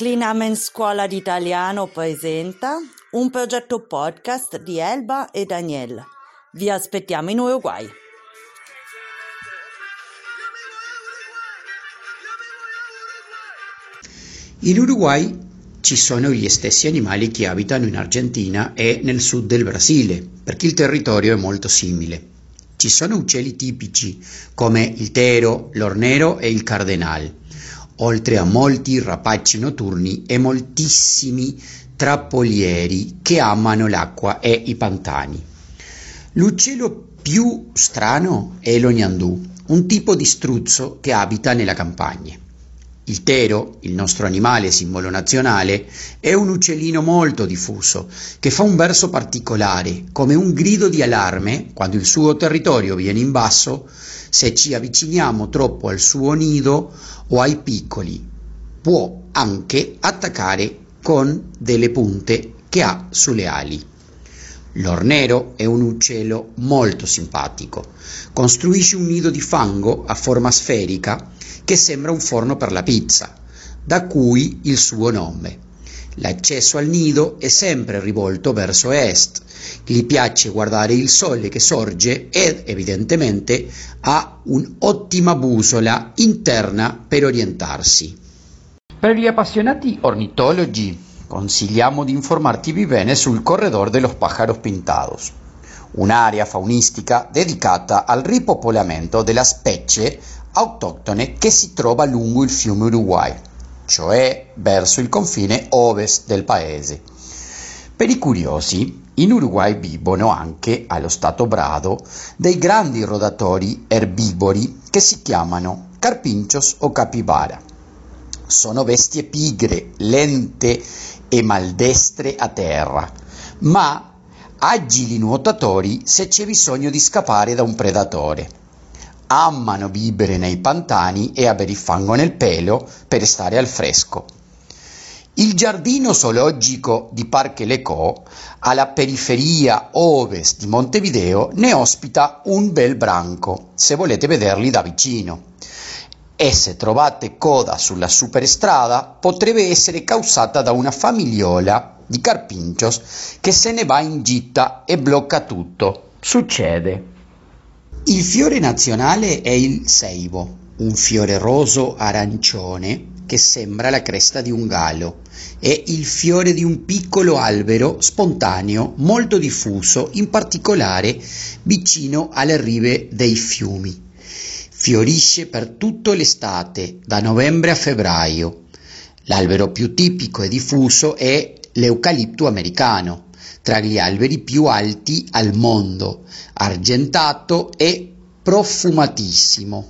Clinamen Scuola d'Italiano presenta un progetto podcast di Elba e Daniel. Vi aspettiamo in Uruguay. In Uruguay ci sono gli stessi animali che abitano in Argentina e nel sud del Brasile, perché il territorio è molto simile. Ci sono uccelli tipici come il tero, l'ornero e il cardenal, oltre a molti rapaci notturni e moltissimi trappolieri che amano l'acqua e i pantani. L'uccello più strano è lo gnandù, un tipo di struzzo che abita nella campagna. Il tero, il nostro animale simbolo nazionale, è un uccellino molto diffuso che fa un verso particolare, come un grido di allarme quando il suo territorio viene invaso se ci avviciniamo troppo al suo nido o ai piccoli. Può anche attaccare con delle punte che ha sulle ali. L'ornero è un uccello molto simpatico. Costruisce un nido di fango a forma sferica che sembra un forno per la pizza, da cui il suo nome. L'accesso al nido è sempre rivolto verso est. Gli piace guardare il sole che sorge ed evidentemente ha un'ottima bussola interna per orientarsi. Per gli appassionati ornitologi consigliamo di informarti bene sul Corredor de los Pájaros Pintados, un'area faunistica dedicata al ripopolamento della specie autoctone che si trova lungo il fiume Uruguay, cioè verso il confine ovest del paese. Per i curiosi, in Uruguay vivono anche, allo stato brado, dei grandi rodatori erbivori che si chiamano carpinchos o capibara. Sono bestie pigre, lente e maldestre a terra, ma agili nuotatori se c'è bisogno di scappare da un predatore. Amano vivere nei pantani e avere il fango nel pelo per stare al fresco. Il giardino zoologico di Parque Lecò, alla periferia ovest di Montevideo, ne ospita un bel branco, se volete vederli da vicino. E se trovate coda sulla superstrada, potrebbe essere causata da una famigliola di carpinchos che se ne va in gita e blocca tutto. Succede. Il fiore nazionale è il ceibo, un fiore roso arancione che sembra la cresta di un gallo. È il fiore di un piccolo albero spontaneo molto diffuso, in particolare vicino alle rive dei fiumi. Fiorisce per tutta l'estate, da novembre a febbraio. L'albero più tipico e diffuso è l'eucalipto americano, tra gli alberi più alti al mondo, argentato e profumatissimo.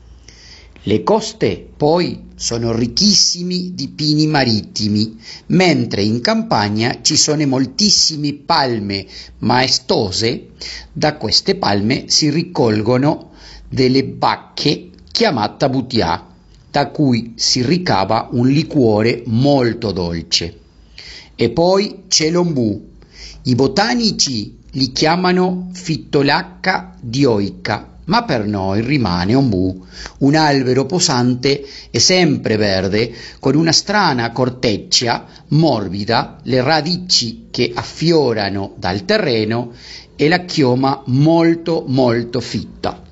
Le coste poi sono ricchissime di pini marittimi, mentre in campagna ci sono moltissime palme maestose. Da queste palme si raccolgono delle bacche chiamata butià, da cui si ricava un liquore molto dolce. E poi c'è l'ombù. I botanici li chiamano Phytolacca dioica, ma per noi rimane ombù, un albero posante e sempre verde, con una strana corteccia morbida, le radici che affiorano dal terreno e la chioma molto molto fitta.